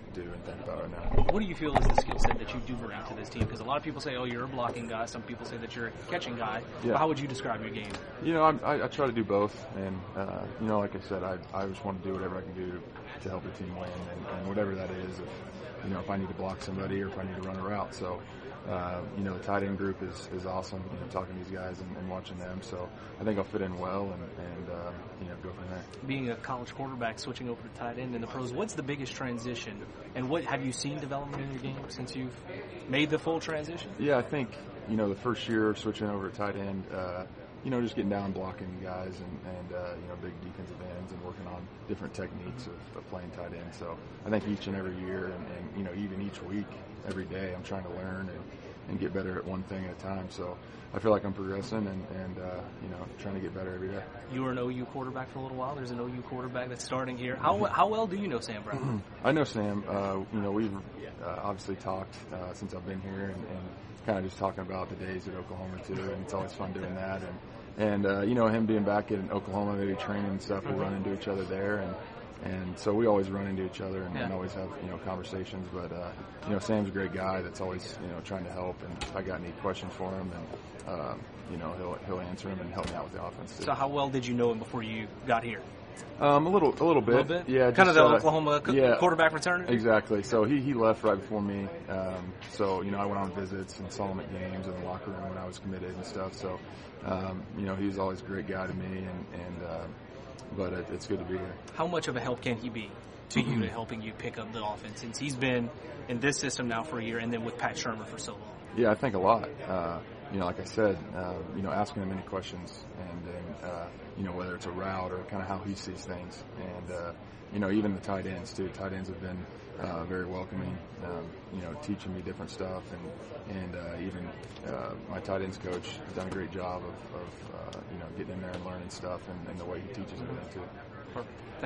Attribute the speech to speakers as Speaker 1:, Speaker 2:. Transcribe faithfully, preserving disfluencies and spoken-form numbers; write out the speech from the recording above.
Speaker 1: do and think about right now.
Speaker 2: What do you feel is the skill set that you do bring out to this team? Because a lot of people say, oh, you're a blocking guy. Some people say that you're a catching guy.
Speaker 1: Yeah.
Speaker 2: But how would you describe your game?
Speaker 1: You know, I'm, I, I try to do both. And, uh, you know, like I said, I, I just want to do whatever I can do to, to help the team win. And, and whatever that is, if, you know, if I need to block somebody or if I need to run a route. So, uh, you know, the tight end group is, is awesome, you know, talking to these guys and, and watching them. So I think I'll fit in well and, and uh, you know, go from there.
Speaker 2: Being a college quarterback, switching over to tight end in the pros, what's the biggest transition? And what have you seen development in your game since you've made the full transition?
Speaker 1: Yeah, I think, you know, the first year switching over to tight end, uh, you know, just getting down blocking guys and, and uh, you know, big defensive ends and working on different techniques of, of playing tight end. So I think each and every year and, and, you know, even each week, every day, I'm trying to learn and, and get better at one thing at a time. So I feel like I'm progressing and, and uh, you know, trying to get better every day.
Speaker 2: You were an O U quarterback for a little while. There's an O U quarterback that's starting here. How how well do you know Sam Brown?
Speaker 1: I know Sam. Uh, you know, we've uh, obviously talked uh, since I've been here and, and kind of just talking about the days at Oklahoma too, and it's always fun doing that. And and uh, you know, him being back in Oklahoma, maybe training and stuff, we'll run into each other there, and and so we always run into each other and, yeah. and always have you know conversations. But uh, you know, Sam's a great guy that's always you know trying to help, and if I got any questions for him, and uh, you know he'll he'll answer them and help me out with the offense too.
Speaker 2: So how well did you know him before you got here?
Speaker 1: Um, a little, a little bit.
Speaker 2: A little bit?
Speaker 1: Yeah.
Speaker 2: Kind
Speaker 1: just,
Speaker 2: of the
Speaker 1: uh,
Speaker 2: Oklahoma
Speaker 1: yeah,
Speaker 2: quarterback fraternity?
Speaker 1: Exactly. So he, he left right before me. Um, so, you know, I went on visits and saw him at games in the locker room when I was committed and stuff. So, um, you know, he's always a great guy to me, and, and uh, but it, it's good to be here.
Speaker 2: How much of a help can he be to you to helping you pick up the offense since he's been in this system now for a year and then with Pat Shermer for so long?
Speaker 1: Yeah, I think a lot. Uh, you know, like I said, uh, you know, asking him any questions and then, uh, you know, whether it's a route or kind of how he sees things. And, uh, you know, even the tight ends, too. Tight ends have been uh, very welcoming, um, you know, teaching me different stuff. And, and uh, even uh, my tight ends coach has done a great job of, of uh, you know, getting in there and learning stuff and, and the way he teaches everything, too.
Speaker 2: Perfect.